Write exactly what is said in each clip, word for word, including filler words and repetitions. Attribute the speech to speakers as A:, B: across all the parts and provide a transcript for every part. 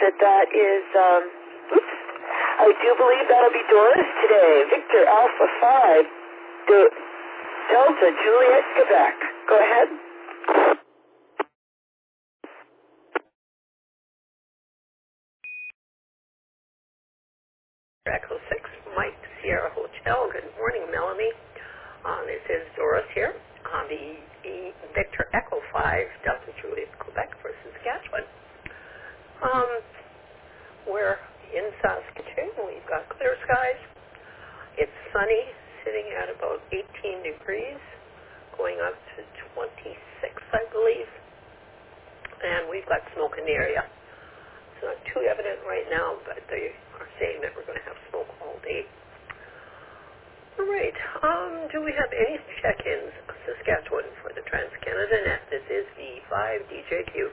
A: that that is, um, oops, I do believe that'll be Doris today. Victor Alpha five, Do- Delta Juliet, Quebec. Go ahead.
B: Echo six, Mike Sierra Hotel. Good morning, Melanie. Uh, this is Doris here on the e- Victor Echo five, Delta Juliet, Quebec for Saskatchewan. Um, we're in Saskatoon. We've got clear skies. It's sunny, sitting at about eighteen degrees, going up to twenty-six, I believe. And we've got smoke in the area. It's not too evident right now, but they are saying that we're going to have smoke all day. All right. Um, do we have any check-ins, Saskatchewan, for the Trans-Canada Net? This is V five D J Q.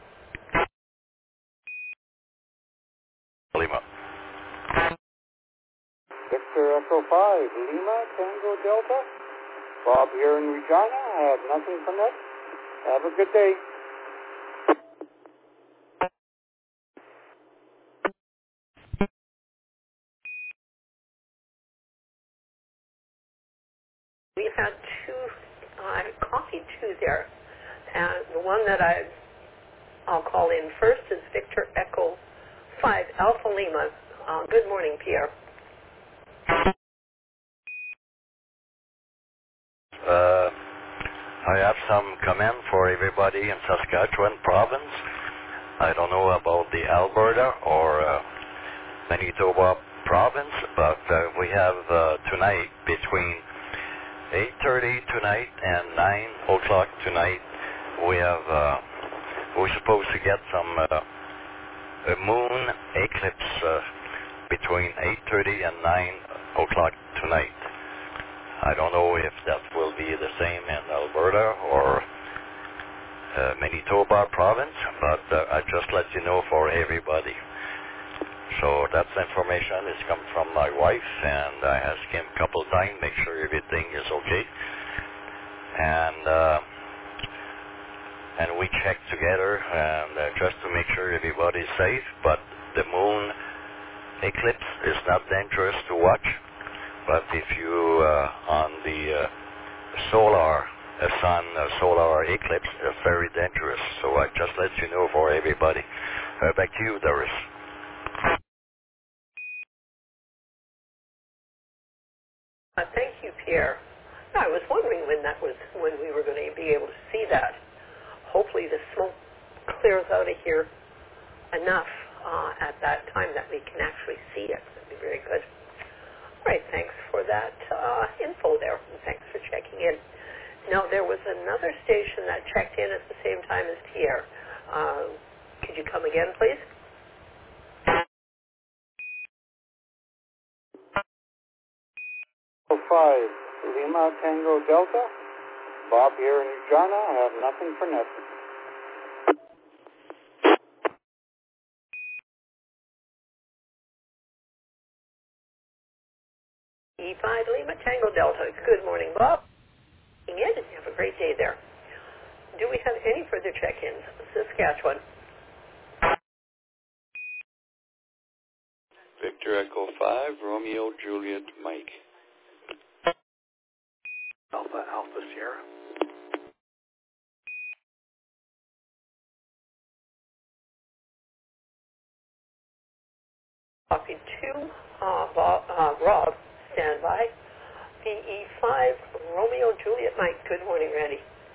C: Lima.
D: Victor Echo five, Lima, Tango Delta. Bob here in Regina. I have nothing from that. Have a good day.
B: We had two, I uh, copied two there. And the one that I, I'll call in first is Victor Echo five, Alpha Lima. Uh, good morning, Pierre.
C: Uh, I have some comment for everybody in Saskatchewan province. I don't know about the Alberta or uh, Manitoba province, but uh, we have uh, tonight between eight thirty tonight and nine o'clock tonight, we have, uh, we're supposed to get some uh, a moon eclipse uh, between eight thirty and nine o'clock tonight. I don't know if that will be the same in Alberta or uh, Manitoba province, but uh, I just let you know for everybody. So that's information is come from my wife, and I asked him a couple of times, make sure everything is okay. And uh, and we checked together, and uh, just to make sure everybody's safe. But the moon eclipse is not dangerous to watch. But if you uh, on the uh, solar uh, sun uh, solar eclipse, it's very dangerous. So I just let you know for everybody. Uh, back to you, Doris.
B: Uh, thank you, Pierre. I was wondering when that was, when we were going to be able to see that. Hopefully the smoke clears out of here enough uh, at that time that we can actually see it. That'd be very good. All right, thanks for that uh, info there, and thanks for checking in. Now, there was another station that checked in at the same time as Pierre. Uh, could you come again, please?
D: five, Lima, Tango Delta. Bob here in Regina. I have nothing for nothing.
B: E five Lima Tango Delta. Good morning, Bob. In, and have a great day there. Do we have any further check-ins? Saskatchewan.
E: Victor Echo five, Romeo Juliet Mike.
F: Alpha Alpha Sierra.
B: Copy two, uh, Bob, uh, Rob, stand by. V E five, Romeo Juliet Mike. Good morning, Randy.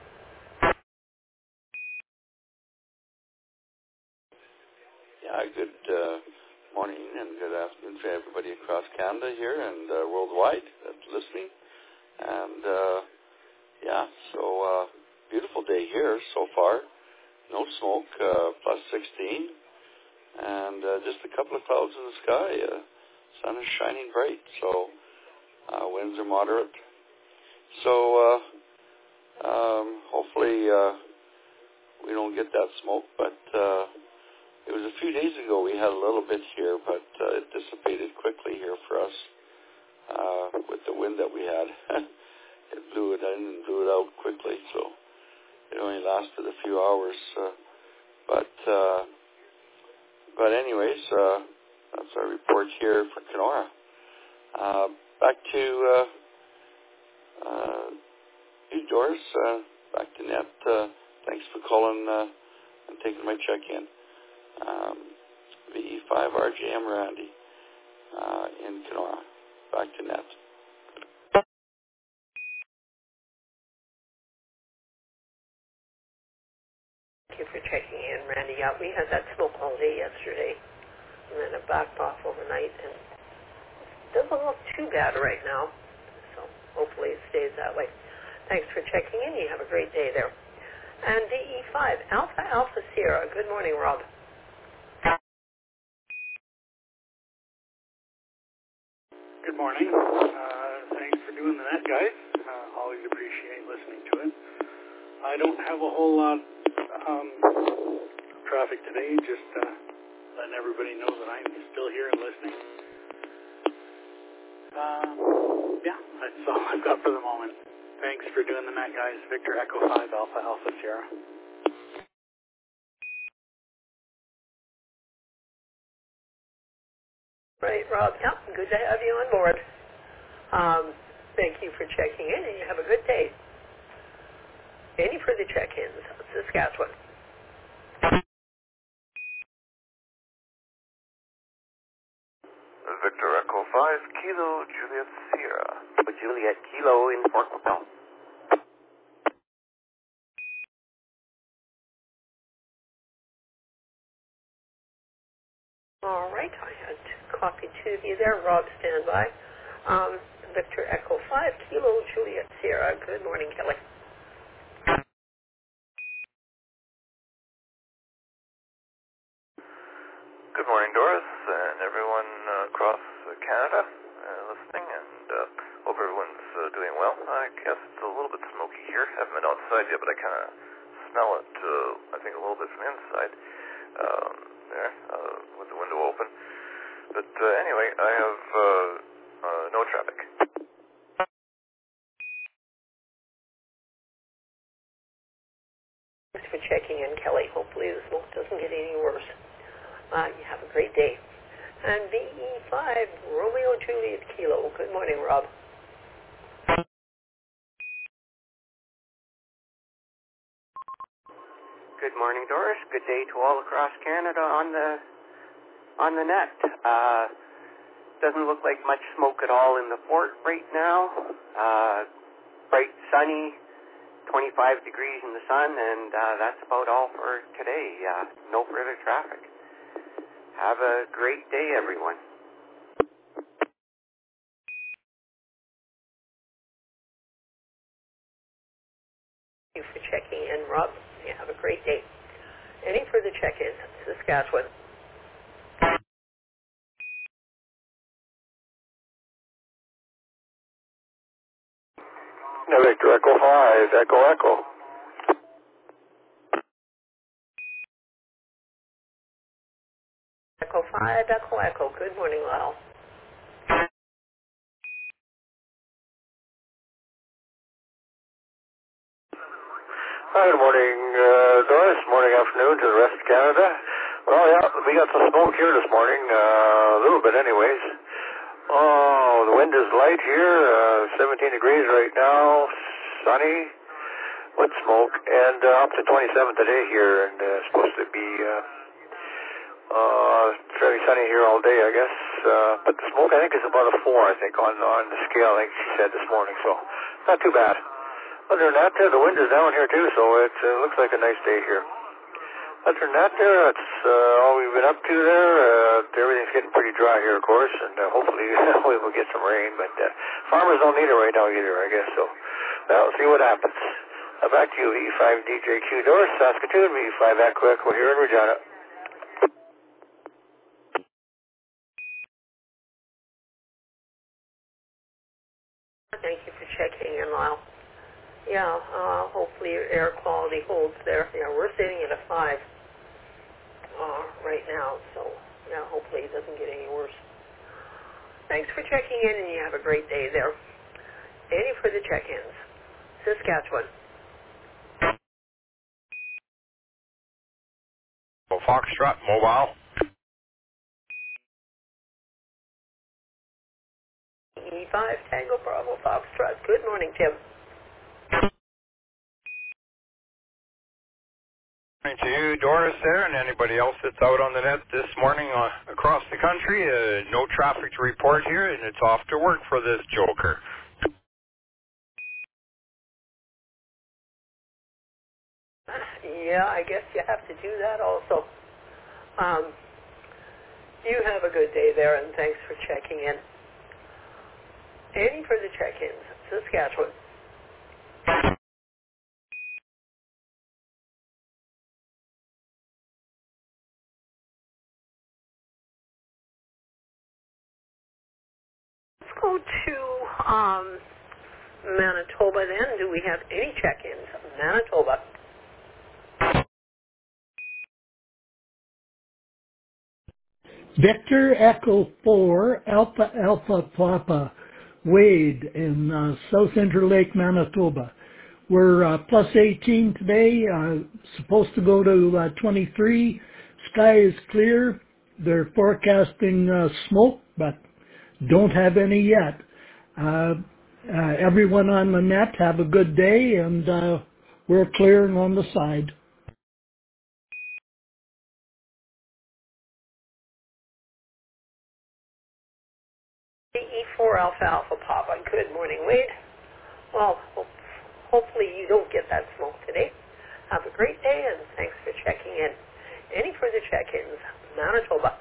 E: Yeah, good uh, morning and good afternoon to everybody across Canada here and uh, worldwide that's listening. And uh, yeah, so uh, beautiful day here so far. No smoke, uh, plus sixteen. And uh, just a couple of clouds in the sky. Uh, sun is shining bright, so uh, winds are moderate. So uh, um, hopefully uh, we don't get that smoke. But uh, it was a few days ago we had a little bit here, but uh, it dissipated quickly here for us uh, with the wind that we had. It blew it in and blew it out quickly, so it only lasted a few hours. Uh, but uh, but anyways, uh, that's our report here for Kenora. Uh, back to uh, uh, you, Doris. Uh, back to Net. Uh, thanks for calling uh, and taking my check-in. Um, V E five R J M Randy uh, in Kenora. Back to Net.
B: Thank you for checking in, Randy. Yeah, we had that smoke all day yesterday, and then it backed off overnight, and it doesn't look too bad right now, so hopefully it stays that way. Thanks for checking in. You have a great day there. And D E five, Alpha Alpha Sierra. Good morning, Rob.
F: Good morning. Uh, thanks for doing the net, guys. Uh, always appreciate listening to it. I don't have a whole lot um, of traffic today, just uh, letting everybody know that I'm still here and listening. Um, yeah, that's all I've got for the moment. Thanks for doing the net, guys. Victor Echo five Alpha Alpha Sierra.
B: Right, Rob. Yeah, good to have you on board. Um, thank you for checking in, and you have a good day. Any further check-ins? Saskatchewan.
G: Victor Echo five, Kilo Juliet Sierra. Juliet Kilo in Fort Lapel.
B: All right, I had copied two of you there. Rob, stand by. Um, Victor Echo five, Kilo Juliet Sierra. Good morning, Kelly.
G: Good morning, Doris, and everyone uh, across uh, Canada uh, listening, and uh, hope everyone's uh, doing well. I guess it's a little bit smoky here. Haven't been outside yet, but I kind of smell it, uh, I think, a little bit from inside um, there uh, with the window open. But uh, anyway, I have uh, uh, no traffic.
B: Thanks for checking in, Kelly. Hopefully the smoke doesn't get any worse. Uh, you have a great day. And V E five, Romeo Juliet Kilo. Good morning, Rob.
H: Good morning, Doris. Good day to all across Canada on the on the net. Uh, doesn't look like much smoke at all in the fort right now. Uh, bright, sunny, twenty-five degrees in the sun, and uh, that's about all for today. Uh, no further traffic. Have a great day, everyone.
B: Thank you for checking in, Rob. You have a great day. Any further check-ins? Saskatchewan.
I: No, Victor Echo five, Echo Echo.
B: Echo five, Echo Echo. Good morning, Lyle.
I: Hi, good morning, uh, Doris. Morning, afternoon to the rest of Canada. Well, yeah, we got some smoke here this morning, uh, a little bit anyways. Oh, the wind is light here, uh, seventeen degrees right now, sunny, with smoke, and uh, up to twenty-seven today here, and uh, supposed to be uh, uh, fairly sunny here all day, I guess. Uh, but the smoke, I think, is about a four, I think, on, on the scale, I think she said this morning, so not too bad. Other than that, uh, the wind is down here too, so it uh, looks like a nice day here. Other than that, there, that's uh, all we've been up to there. Uh, everything's getting pretty dry here, of course, and uh, hopefully we will get some rain. But uh, farmers don't need it right now either, I guess. So, well, see what happens. Uh, back to you, V five D J Q Doris, Saskatoon, V five Echo Echo here in Regina.
B: Thank you for checking in, Lyle. Yeah, uh, hopefully your air quality holds there. Yeah, we're sitting at a five uh, right now, so yeah, hopefully it doesn't get any worse. Thanks for checking in, and you have a great day there. Any further check-ins? Saskatchewan.
C: Foxtrot Mobile.
B: five Tango Bravo Foxtrot. Good morning, Tim.
J: Good morning to you, Doris, there, and anybody else that's out on the net this morning uh, across the country. Uh, no traffic to report here, and it's off to work for this joker.
B: Yeah, I guess you have to do that also. Um, you have a good day there, and thanks for checking in. Any further check-ins? Saskatchewan. Let's go to um, Manitoba then. Do we have any check-ins? Manitoba.
K: Victor Echo four, Alpha Alpha Papa, Wade in uh, South Interlake, Manitoba. We're uh, plus eighteen today, uh, supposed to go to uh, twenty-three. Sky is clear. They're forecasting uh, smoke, but don't have any yet. Uh, uh, everyone on the net, have a good day, and uh, we're clearing on the side.
B: E four Alpha Alpha Papa. Good morning, Wade. Well, hopefully you don't get that smoke today. Have a great day, and thanks for checking in. Any further check-ins? Manitoba.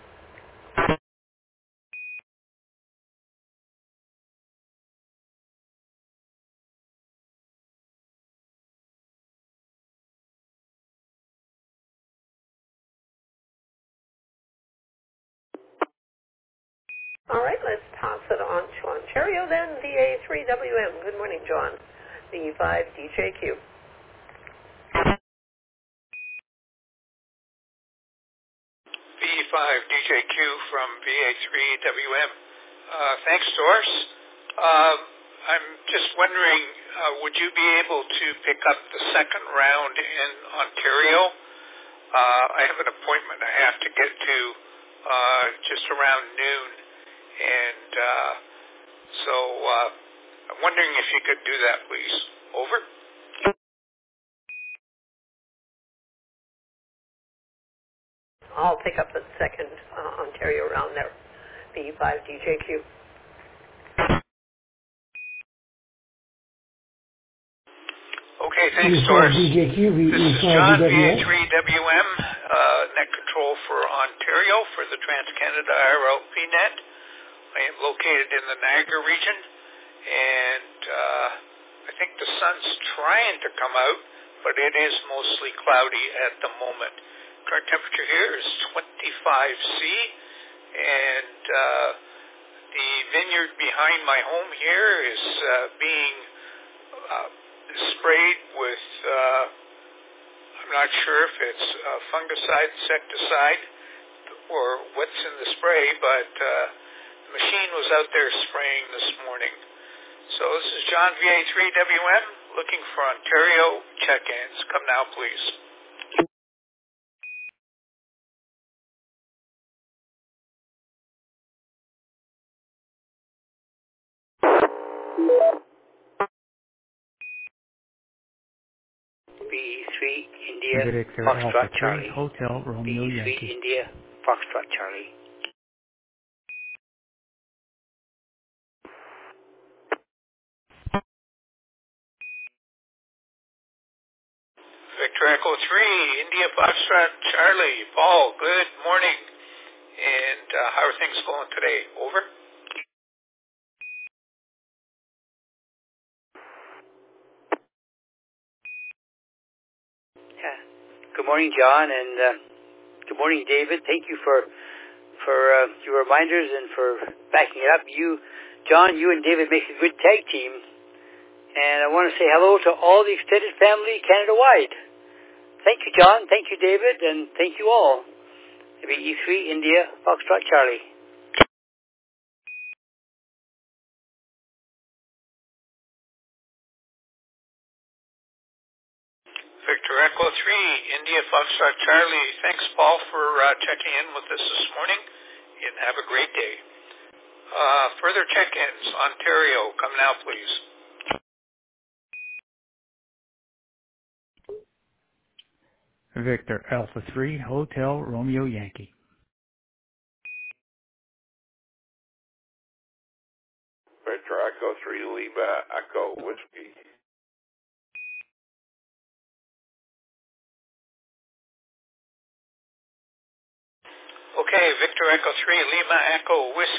B: All right, let's pass it on to Ontario then. V A three W M. Good morning, John. V five D J Q.
L: V five D J Q from V A three W M. Uh, thanks, Doris. Uh, I'm just wondering, uh, would you be able to pick up the second round in Ontario? Uh, I have an appointment I have to get to uh, just around noon, and uh, so uh, I'm wondering if you could do that, please. Over.
B: I'll pick up the second uh, Ontario round there. V five D J Q.
L: Okay, thanks, Doris.
K: D J Q,
L: this is John, V A three W M, uh, net control for Ontario for the TransCanada R L P net. I am located in the Niagara region, and uh, I think the sun's trying to come out, but it is mostly cloudy at the moment. Current temperature here is twenty-five C, and uh, the vineyard behind my home here is uh, being uh, sprayed with, uh, I'm not sure if it's uh, fungicide, insecticide, or what's in the spray, but uh, the machine was out there spraying this morning. So this is John, V A three W M, looking for Ontario check-ins. Come now, please.
M: B E three India Foxtrot Charlie.
N: Hotel Romeo
M: B E three
N: Yankee.
M: India Foxtrot Charlie.
L: Victor Echo three, India Foxtrot Charlie. Paul, good morning. And uh, how are things going today? Over.
M: Yeah. Good morning, John, and uh, good morning, David. Thank you for for uh, your reminders and for backing it up. You, John, you and David make a good tag team, and I want to say hello to all the extended family Canada-wide. Thank you, John. Thank you, David, and thank you all. B E three India Foxtrot Charlie.
L: Victor Echo three, India Foxtrot Charlie. Thanks, Paul, for uh, checking in with us this morning, and have a great day. Uh, further check-ins. Ontario, come now, please.
N: Victor Alpha three, Hotel Romeo Yankee.
E: Victor Echo three, Lima Echo Whiskey.
L: Okay, Victor Echo three, Lima Echo Whiskey.